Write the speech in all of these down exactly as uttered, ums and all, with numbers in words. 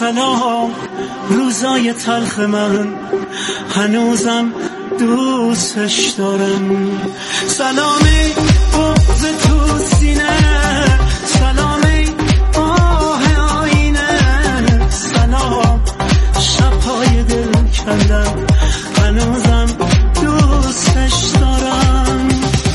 سلام روزای تلخ من هنوزم دوستش دارم. سلامی بغض تو سینه، سلامی آه آینه، سلام شبهای دل کندم هنوزم دوستش دارم.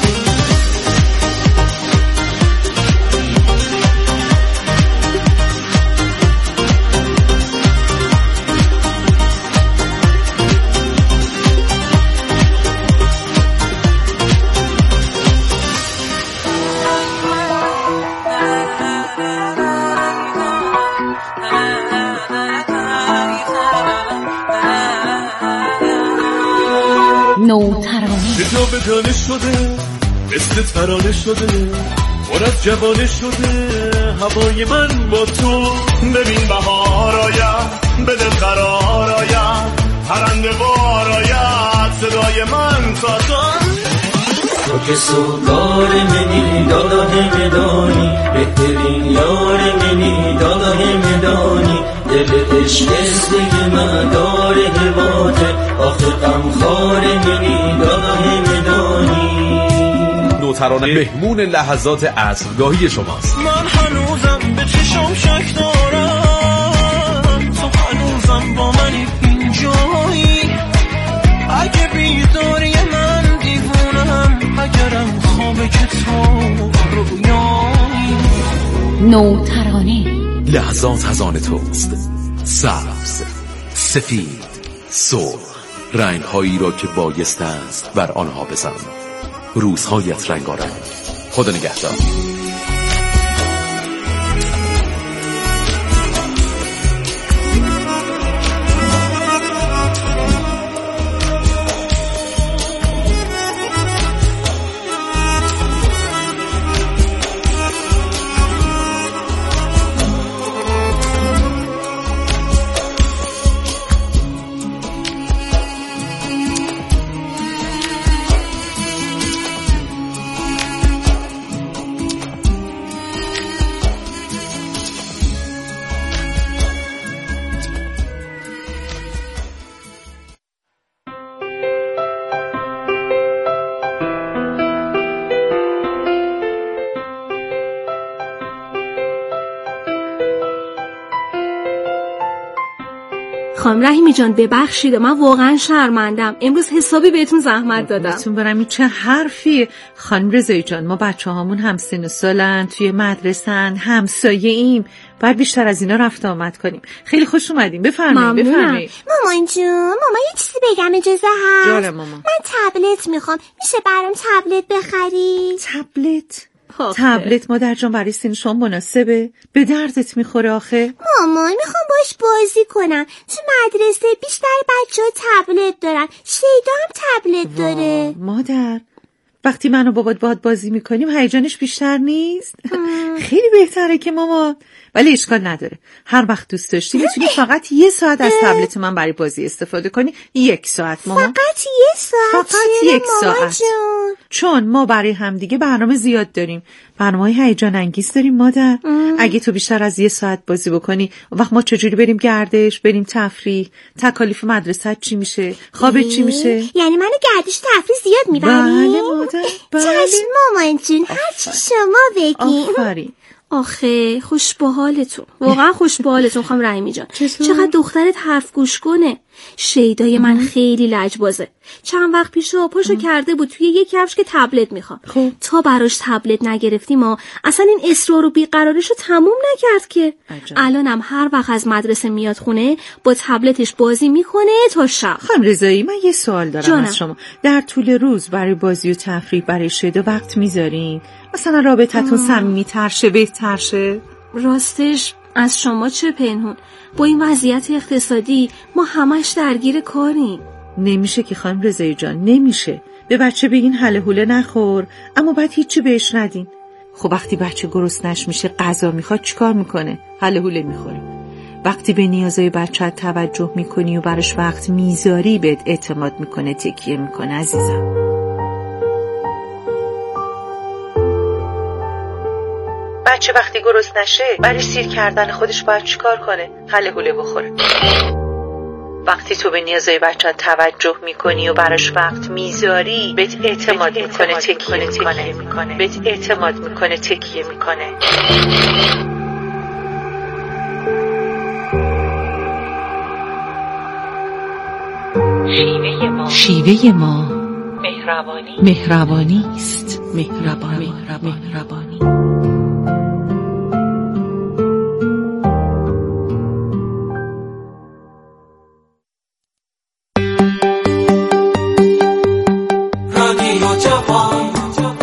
نوترانه جا به جانه شده، مثل ترانه شده، پر از جوانه شده هوای من با تو. ببین بهار آید، بده قرار آید، پرنده بار آید، صدای من تا تو. تو که سوگار منی دادا همدانی، بهترین یار منی دادا همدانی، دل عشق استگی مدار حواته، آخه غمخوار منی دادا همدانی. نوترانه مهمون لحظات عصرگاهی شماست. من هنوزم به چشم شک دارم، تو هنوزم با منی اینجایی، اگه بیداری من دیوونم، اگرم خوابه که تو رویایی. نوترانه لحظات از آن توست، سبز، سفید، سرخ، رنگ هایی را که بایسته است بر آنها بزن. روزهایت رنگارنگ. خدا نگهدار. خانم رحیمی جان ببخشید، من واقعا شرمندم، امروز حسابی بهتون زحمت دادم. بهتون برم این چه حرفی. خانم رضایی جان ما بچه هامون هم سن و سالن، توی مدرسن، همسایه ایم، باید بیشتر از اینا رفت آمد کنیم. خیلی خوش اومدیم، بفرمایید بفرمایید. مامان جون، ماما یه چیزی بگم اجازه هست؟ جانم ماما. من تبلت میخوام، میشه برام تبلت بخری؟ تبلت؟ تبلت مادر جان برای سن شما مناسبه؟ به دردت میخوره آخه؟ مامان میخوام باش بازی کنم، تو مدرسه بیشتر بچه ها تبلت دارن، شیدا هم تبلت داره. مادر وقتی من و بابات باهات بازی میکنیم هیجانش بیشتر نیست؟ خیلی بهتره که ماما. ولی اشکال نداره، هر وقت دوست داشتی میتونی فقط یه ساعت از تبلت من برای بازی استفاده کنی. یک ساعت ماما. فقط یه ساعت؟ فقط یک ساعت جون. چون ما برای همدیگه برنامه زیاد داریم، برنامه‌های هیجان انگیز داریم مادر. ام. اگه تو بیشتر از یه ساعت بازی بکنی وقت ما چجوری بریم گردش، بریم تفریح، تکالیف مدرسه چی میشه، خوابت چی میشه؟ یعنی منو گردش تفریح زیاد میبری؟ بله مادر بله. چشم مامان جون، هر چی شما بگی. آفرین. آخه خوش به حالتون، واقعا خوش به حالتون خانم رحیمی جان. چقدر دخترت حرف گوش کنه. شیدای من خیلی لجبازه. چند وقت پیش پاشو کرده بود توی یک کفش که تبلت میخوام. تا براش تبلت نگرفتیم ما اصلا این اصرار و بیقراریشو تموم نکرد که. الانم هر وقت از مدرسه میاد خونه با تبلتش بازی میکنه تا شب. خانم رضایی من یه سوال دارم جانم. از شما. در طول روز برای بازی و تفریح برای شیدا وقت میذارین؟ مثلا رابطتون صمیمی‌تر شه، بهتر شه؟ راستش از شما چه پنهون، با این وضعیت اقتصادی ما همش درگیر کاریم. نمیشه که خانم رضایی جان، نمیشه. به بچه بگین هله هوله نخور اما بعد هیچی بهش ندین. خب وقتی بچه گرسنش میشه غذا میخواد چیکار میکنه؟ هله هوله میخوره. وقتی به نیازهای بچه توجه میکنی و براش وقت میذاری بهت اعتماد میکنه، تکیه میکنه بچه وقتی گرسنه نشه برای سیر کردن خودش باید چیکار کنه؟ هله هوله بخوره. وقتی تو به نیازهای بچه توجه میکنی و براش وقت میذاری بهت اعتماد میکنه تکیه میکنه بهت اعتماد میکنه تکیه میکنه. شیوه ما شیوه ما مهربانی مهربانی است. مهربانی مهربانی رادیو جوان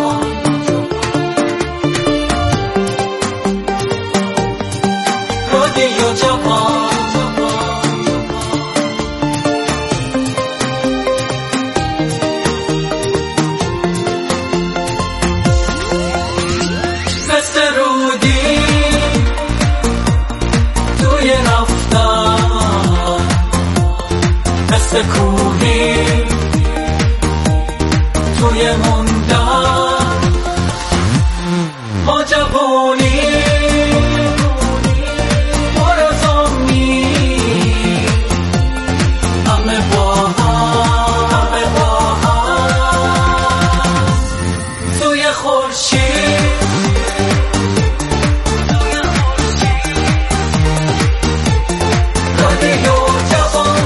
رادیو جوان مثل رودی توی رفتن، مثل کوهی توی موندن، ما جوانی پر از امید، همه با هم همه با هم توی خورشید رادیو جوان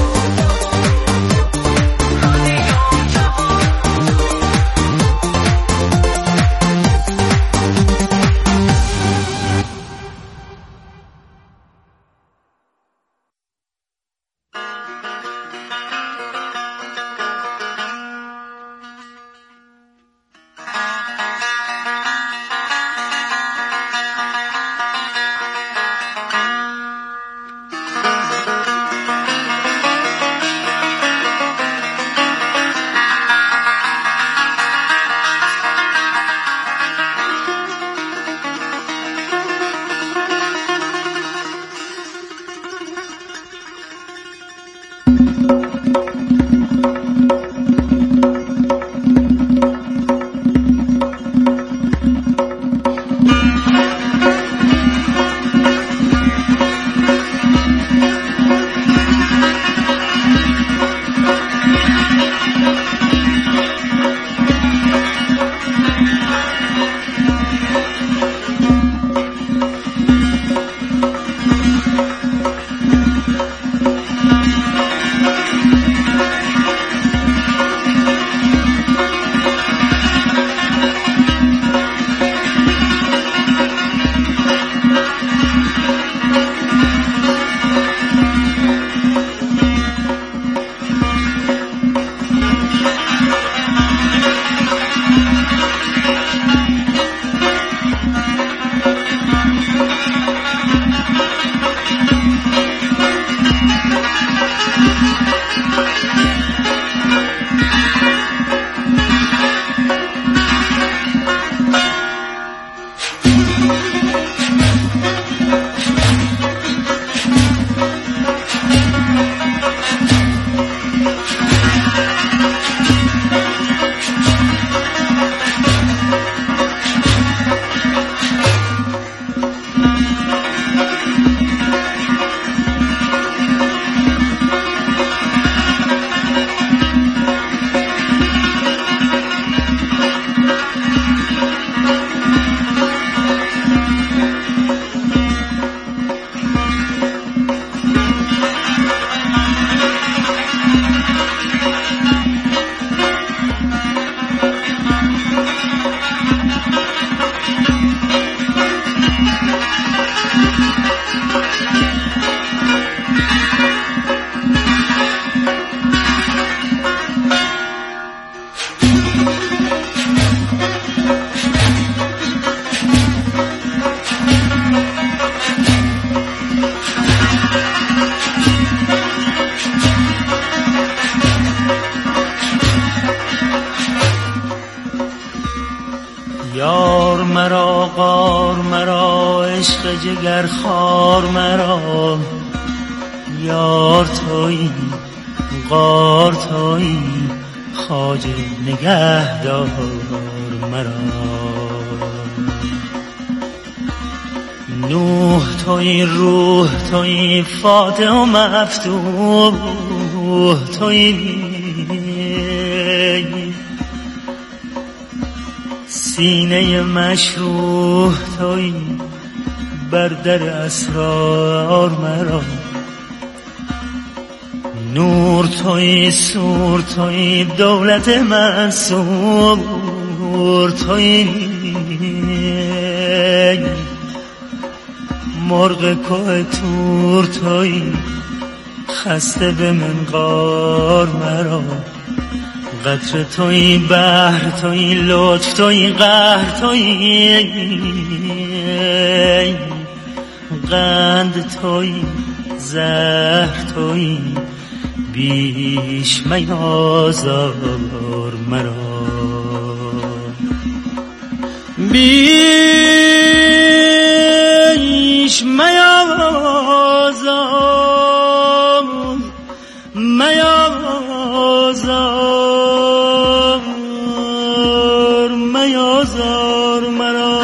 یار مرا غار مرا عشق جگر خار مرا، یار تویی غار تویی خواجه نگهدار مرا. نوح توی روح توی فاتح و مفتوح توی سینه مشروح توی بر در اسرار مرا نور توی سور توی دولت منصور توی مرغ کوه تور توی خسته به منقار مرا قطر توی بحر توی لطف توی قهر توی قند توی زهر توی بیش میازار مرا بیش میازار میازار میازار مرا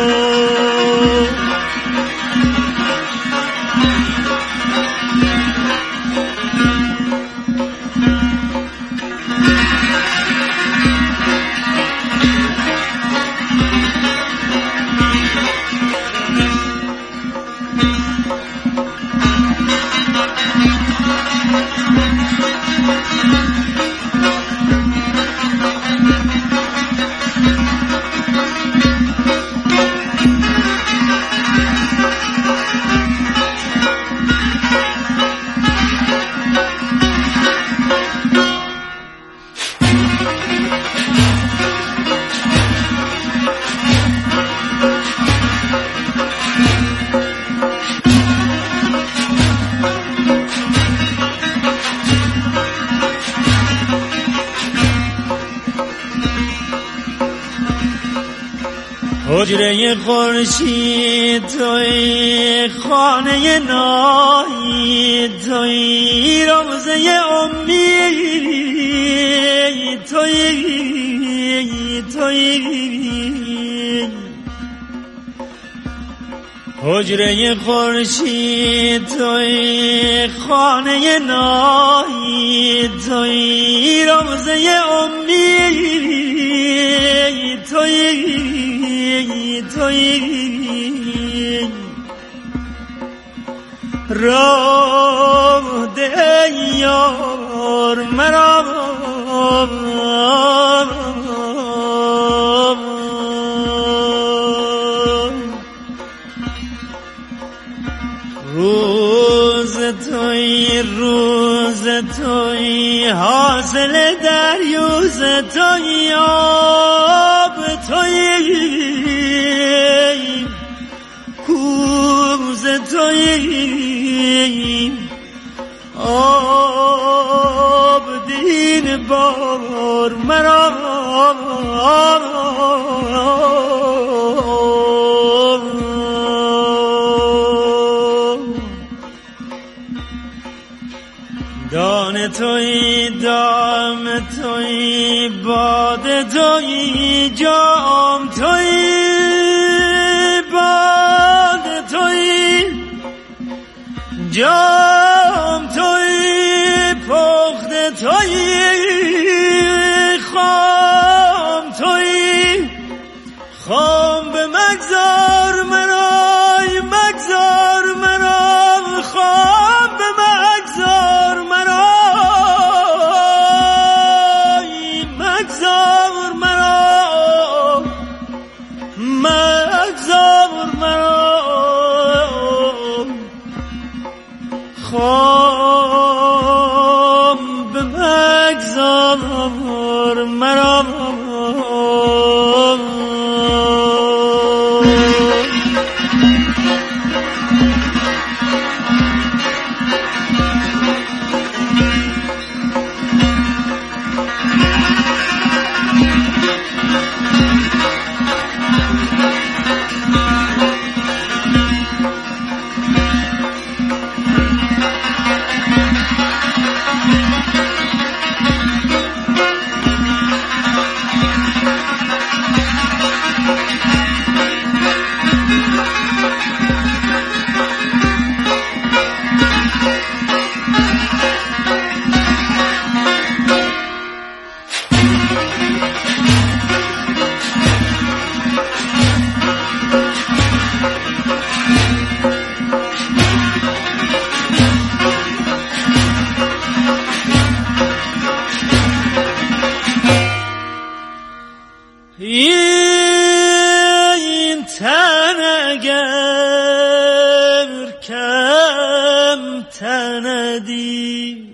حجره خورشید توی خانه نایی توی روزه امید توی توی حجره خورشید توی خانه نایی توی روزه امید توی توی راه ده یار مرا روز توی روز توی حاصل دریوز توی آب توی کوز توی آب دین بار مرا دان توی دام توی باد توی جام توی باد توی جام توی پخت توی خام توی خام به مگذار منای مگذار منای خام به مگذار منای مگذار منای مگذار منای خام زندی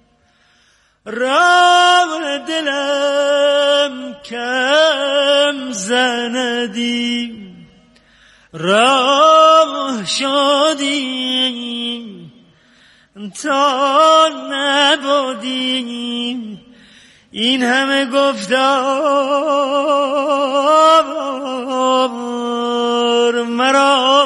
راه دلم کم زندی راه شادی تا نبودی این همه گفتار مرا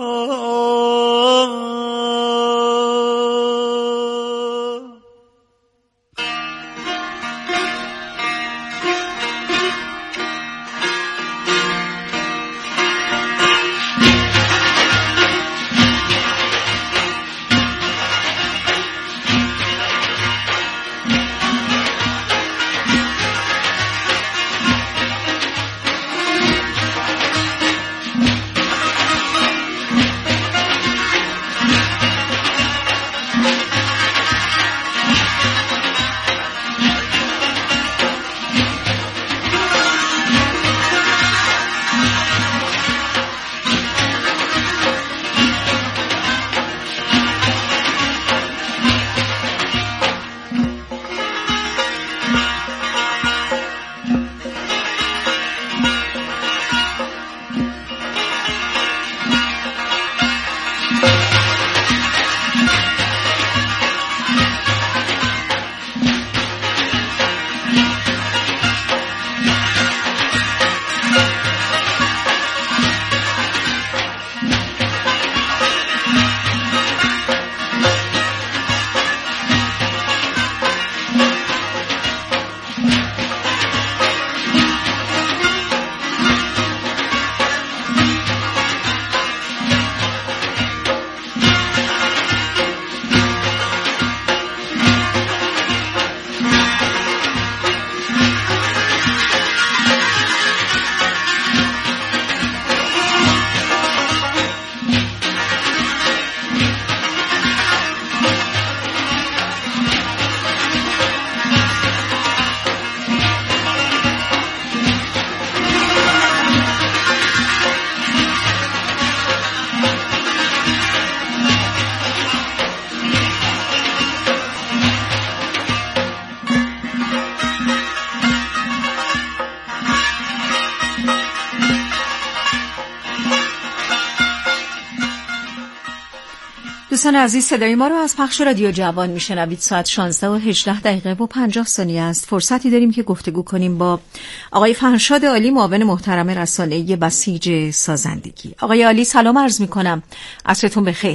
دوستان عزیز، صدای ما رو از پخش رادیو جوان میشنوید. ساعت شانزده و هجده دقیقه و پنجاه ثانیه است. فرصتی داریم که گفتگو کنیم با آقای فرشاد عالی، معاون محترم رسانه‌ای بسیج سازندگی. آقای عالی سلام عرض میکنم، عصرتون بخیر.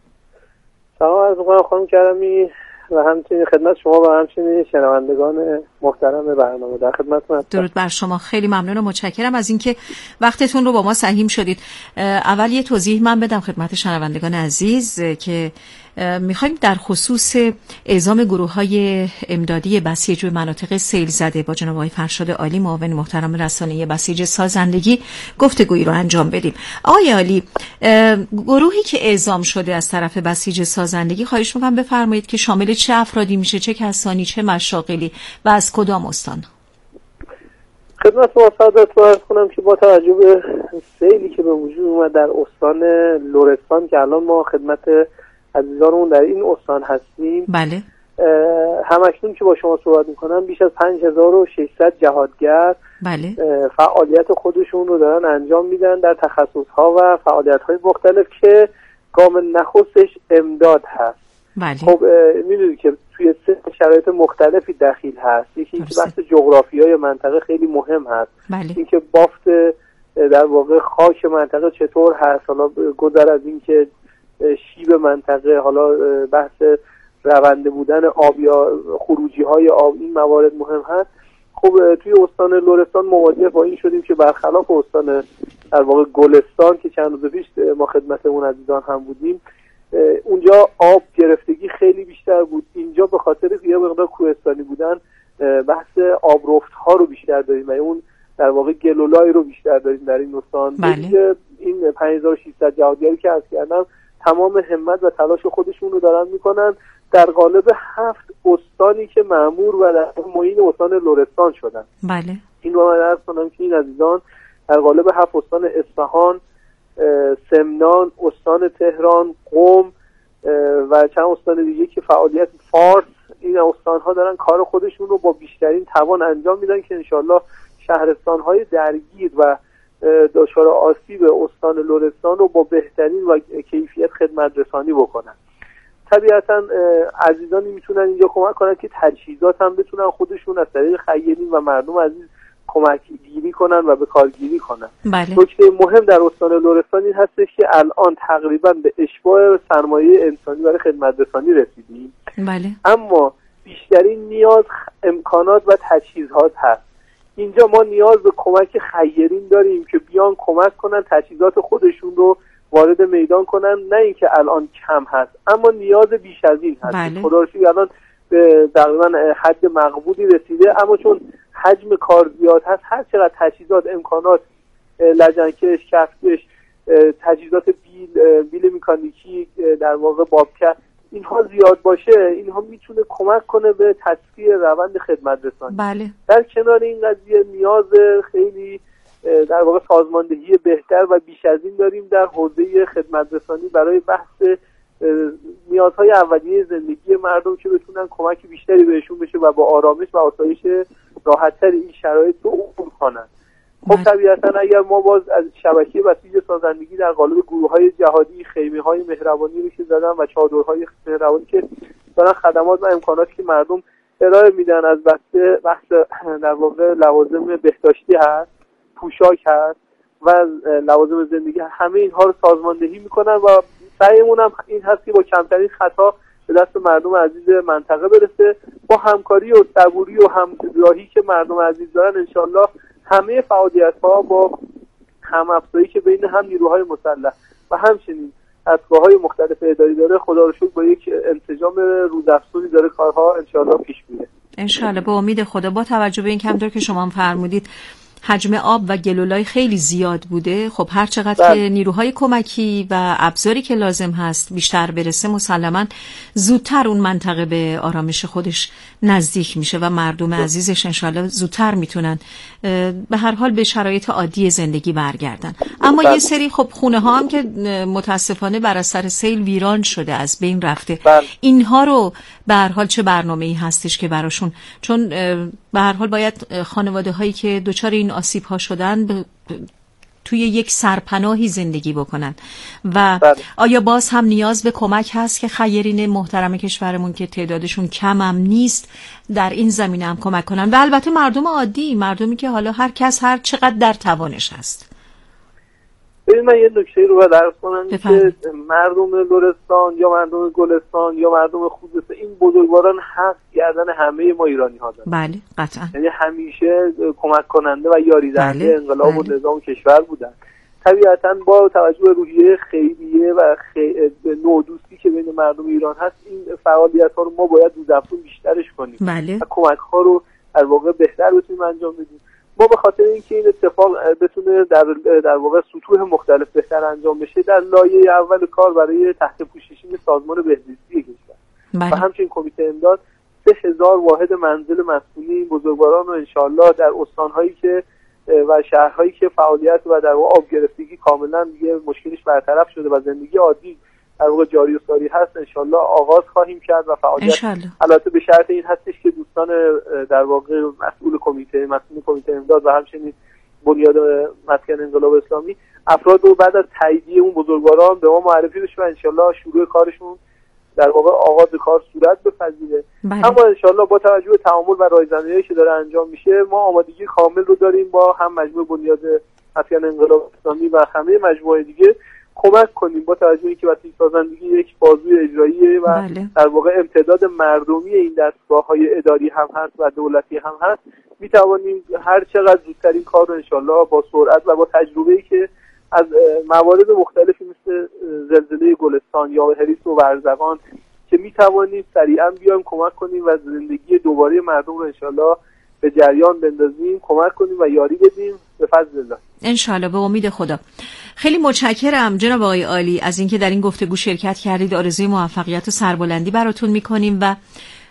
سلام عرض میکنم خانم کرمی و همچنین خدمت شما و همچنین شنوندگان محترم برنامه. در خدمتتون هستم. درود بر شما، خیلی ممنون و متشکرم از اینکه وقتتون رو با ما سهیم شدید. اول یه توضیح من بدم خدمت شنوندگان عزیز که میخوایم در خصوص اعزام گروه‌های امدادی بسیج و مناطق سیل زده با جناب آقای فرشاد عالی، معاون محترم رسانه‌ای بسیج سازندگی گفتگویی رو انجام بدیم. آقای عالی، گروهی که اعزام شده از طرف بسیج سازندگی خواهش می‌کنم بفرمایید که شامل چه افرادی میشه، چه کسانی، چه مشاغلی و از کدام استان؟ خدمت شما سعادت عرض کنم که با توجه به سیلی که به وجود اومد در استان لرستان که الان ما خدمت عزیزانمون در این استان هستیم، بله، همکنون که با شما صحبت میکنم بیش از پنج هزار و ششصد جهادگر بله فعالیت خودشون رو دارن انجام میدن در تخصصها و فعالیت‌های مختلف که گام نخستش امداد هست. بله. خب میدونید که توی سه شرایط مختلفی دخیل هست. یکی اینکه بحث جغرافیای منطقه خیلی مهم هست. بله. اینکه بافت در واقع خاک منطقه چطور هست، حالا گذر از اینکه شیب منطقه، حالا بحث رونده بودن آب یا خروجی های آب، این موارد مهم هست. خب توی استان لرستان مواجه با این شدیم که برخلاف استان در واقع گلستان که چند روز پیش ما خدمتمون عزیزان هم بودیم، اونجا آب گرفتگی خیلی بیشتر بود. اینجا به خاطر یه مقدار کوهستانی بودن بحث آبرفت ها رو بیشتر داریم و اون در واقع گلولای رو بیشتر داریم در این استان. بله. این پنج هزار و ششصد جهادگری که عرض کردم تمام همت و تلاش خودشون رو دارن میکنن در قالب هفت استانی که مأمور و در معین استان لرستان شدن. بله. این رو من عرض کنم که این عزیزان در قالب هفت استان اصفهان، سمنان، استان تهران، قم و چند استان دیگه که فعالیت فارس، این استان‌ها دارن کار خودشون رو با بیشترین توان انجام میدن که انشالله شهرستان‌های درگیر و دچار آسیب استان لرستان رو با بهترین و کیفیت خدمت رسانی بکنن. طبیعتا عزیزانی میتونن اینجا کمک کنن که تجهیزات هم بتونن خودشون از طریق خیرین و مردم عزیز کمک گیری کنن و به کارگیری کنن. بله. نکته مهم در استان لرستان این هستش که الان تقریبا به اشباع سرمایه انسانی برای خدمت رسانی رسیدیم. بله. اما بیشترین نیاز امکانات و تجهیزات هست. اینجا ما نیاز به کمک خیرین داریم که بیان کمک کنن تجهیزات خودشون رو وارد میدان کنن، نه اینکه الان کم هست اما نیاز بیش از این هست. بله. خدا رو شکر الان به تقریبا حد مقبولی رسیده، اما چون حجم کار زیاد هست، هر چقدر تجهیزات، امکانات، لجنکش، کفکش، تجهیزات بیل بیل مکانیکی، در واقع بابکت، اینها زیاد باشه، اینها میتونه کمک کنه به تسریع روند خدمت رسانی. بله. در کنار این قضیه نیاز خیلی در واقع سازماندهی بهتر و بیش از این داریم در حوزه خدمت رسانی برای بحث نیازهای اولیه زندگی مردم که بتونن کمک بیشتری بهشون بشه و با آرامش و آسایش راحت‌تر این شرایط رو عبور کنن. خب طبیعتا اگر ما باز از شبکه بسیج سازندگی در قالب گروه‌های جهادی، خیمه‌های مهربانی رو که زدن و چادرهای مهربانی که دارن خدمات و امکاناتی که مردم ارائه میدن، از بحث بحث در واقع لوازم بهداشتی هست، پوشاک هست و لوازم زندگی، همه اینها رو سازماندهی میکنن و سعیمون هم این هست که با کمترین خطا به دست مردم عزیز منطقه برسه. با همکاری و صبوری و همراهی که مردم عزیز دارن انشالله همه فعالیت‌ها با هم افزایی که بین هم نیروهای مسلح و همچنین دستگاه‌های مختلف اداری داره، خدا رو شکر با یک انسجام روزافزونی داره کارها انشالله پیش میره. انشالله به امید خدا. با توجه به این که همونطور که شما هم فرمودید حجم آب و گلولای خیلی زیاد بوده، خب هر چقدر که نیروهای کمکی و ابزاری که لازم هست بیشتر برسه، مسلماً زودتر اون منطقه به آرامش خودش نزدیک میشه و مردم عزیزش انشالله زودتر میتونن به هر حال به شرایط عادی زندگی برگردن. اما بله. یه سری خب خونه ها هم که متاسفانه بر اثر سیل ویران شده، از بین رفته، بله. اینها رو به هر حال چه برنامه‌ای هستش که براشون، چون به هر حال باید خانواده هایی که دچار این آسیب ها شدن ب... توی یک سرپناهی زندگی بکنن و بله. آیا باز هم نیاز به کمک هست که خیرین محترم کشورمون که تعدادشون کم هم نیست در این زمینه هم کمک کنن و البته مردم عادی، مردمی که حالا هر کس هر چقدر در توانش هست. ببین من یه نکته رو باید عرض کنم که مردم لرستان یا مردم گلستان یا مردم خوزستان، این بزرگواران حق گردن همه ما ایرانی ها دارن. بله قطعا. یعنی همیشه کمک کننده و یاری دهنده بله. انقلاب بله. و نظام کشور بودن. طبیعتا با توجه به روحیه خیریه و خی... نودوستی که بین مردم ایران هست، این فعالیت ها رو ما باید روزافزون بیشترش کنیم بله. و کمک ها رو در واقع بهتر بتونیم انجام بدیم. ما به خاطر اینکه این اتفاق بتونه در در واقع سطوح مختلف بهتر انجام بشه، در لایه اول کار برای تحت پوششی سازمان بهزیستی کشور و همچنین کمیته امداد سه هزار واحد منزل مسئولی این بزرگواران رو انشالله در استان‌هایی که و شهرهایی که فعالیت و در واقع آب گرفتگی کاملا دیگه مشکلش برطرف شده و زندگی عادی در واقع جاری و ساری هست، انشالله آغاز خواهیم کرد و فعالیت البته به شرط این هستش که دوستان در واقع مسئول کمیته مسئول کمیته امداد و همچنین بنیاد مسکن انقلاب اسلامی افراد رو بعد از تاییدیه اون بزرگواران به ما معرفی بشه و انشالله شروع کارشون در واقع آغاز کار صورت بپذیره. اما انشالله با توجه به تعامل و رایزنی‌هایی که داره انجام میشه، ما آمادگی کامل رو داریم با هم مجموعه بنیاد مسکن انقلاب اسلامی و همه مجموعه دیگه کمک کنیم با توجه به اینکه وسیله سازندگی یک بازوی اجراییه و بله. در واقع امتداد مردمی این دستگاه‌های اداری هم هست و دولتی هم هست، میتوانیم هر چقدر زودتر این کار رو انشالله با سرعت و با تجربه‌ای که از موارد مختلفی مثل زلزله گلستان یا هریس و ورزقان که میتوانیم سریعا بیایم کمک کنیم و زندگی دوباره مردم رو انشالله به جریان بندازیم، کمک کنیم و یاری بدیم به فضل الله انشالله. به امید خدا. خیلی متشکرم جناب آقای عالی از اینکه در این گفتگو شرکت کردید. آرزوی موفقیت و سربلندی براتون میکنیم و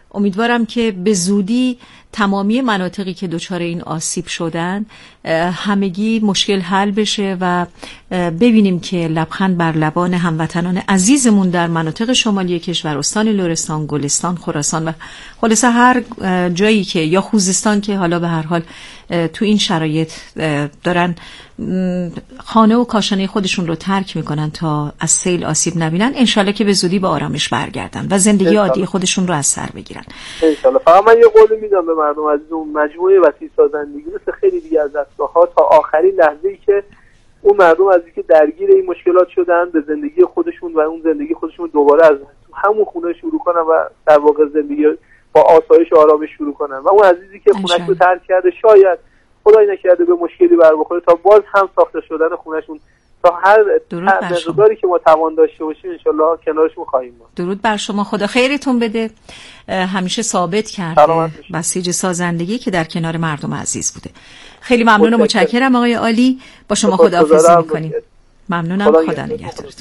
امیدوارم که به زودی تمامی مناطقی که دچار این آسیب شدن همگی مشکل حل بشه و ببینیم که لبخند بر لبان هموطنان عزیزمون در مناطق شمالی کشور، استان لرستان، گلستان، خراسان و خلاصه هر جایی که یا خوزستان که حالا به هر حال تو این شرایط دارن خانه و کاشانه خودشون رو ترک میکنن تا از سیل آسیب نبینن، انشالله که به زودی به آرامش برگردن و زندگی عادی خودشون رو از سر بگیرن. انشالله. فقط من یه قولی میدم به مردم عزیز، اون مجموعه وسیع سازندگی مثل خیلی دیگه از دستگاه‌ها تا آخرین لحظه‌ای که اون مردم عزیزی که درگیر این مشکلات شدن به زندگی خودشون و اون زندگی خودشون دوباره از همون خونه شروع کنن و در واقع زندگی با آسایش و آرامش شروع کنن و اون عزیزی که خونه‌اش رو ترک کرده شاید خدای نکرده به مشکلی بر بخوره تا باز هم ساخته شدن خونه‌شون تا هر مقداری که ما توان داشته باشیم انشالله کنارشون خواهیم بود. درود بر شما، خدا خیرتون بده. همیشه ثابت کرده بسیج سازندگی که در کنار مردم عزیز بوده. خیلی ممنون و متشکرم آقای عالی. با شما خداحافظی میکنیم. ممنونم. خدا نگهدارتون.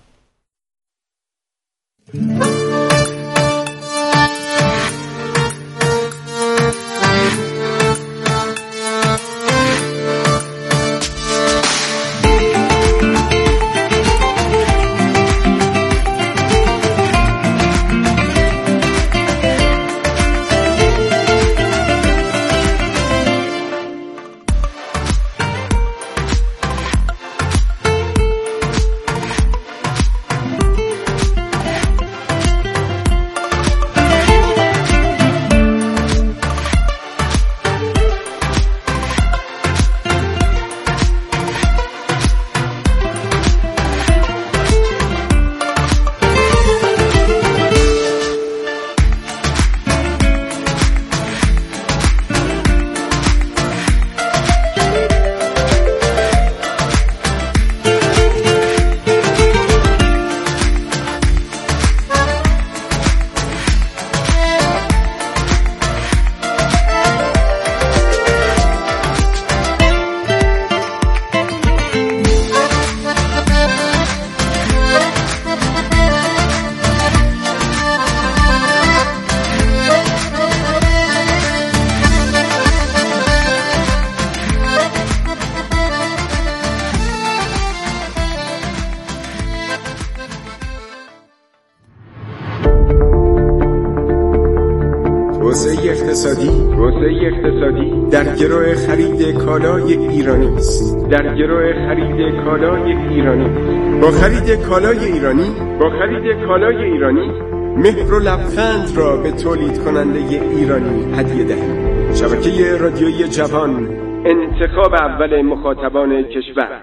توسعه اقتصادی توسعه اقتصادی در گرو خرید کالای ایرانی است. در گرو خرید کالای ایرانی با خرید کالای ایرانی با خرید کالای ایرانی مهر و لبخند را به تولید کننده ایرانی هدیه دهید. شبکه رادیویی جوان، انتخاب اول مخاطبان کشور.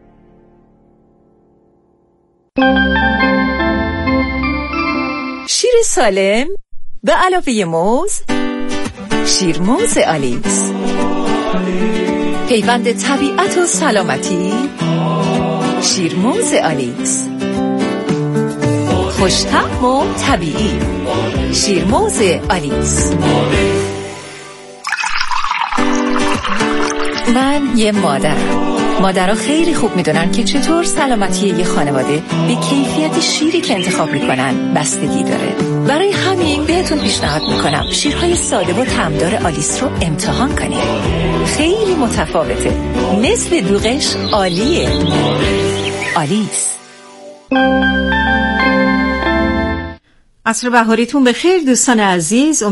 شیر سالم به علاوه موز، شیرموز آلیس، پیوند طبیعت و سلامتی. شیرموز آلیس خوش‌طعم و طبیعی. شیرموز آلیس. من یه مادرم. مادرها خیلی خوب میدونن که چطور سلامتی یه خانواده به کیفیت شیری که انتخاب میکنن بستگی داره. برای همین بهتون پیشنهاد میکنم شیرهای ساده و طعمدار آلیس رو امتحان کنید. خیلی متفاوته. مثل دوغش عالیه. آلیس. عصر بهاریتون بخیر دوستان عزیز.